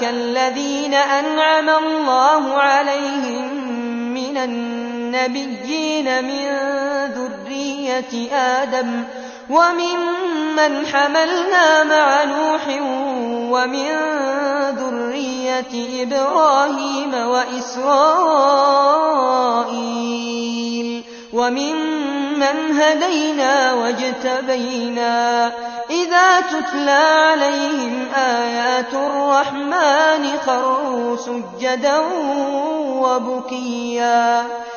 أولئك الذين أنعم الله عليهم من النبيين من ذرية آدم وممن حملنا مع نوح ومن ذرية إبراهيم وإسرائيل وممن هدينا واجتبينا إذا تتلى عليهم آيات الرحمن خروا سجدا وبكيا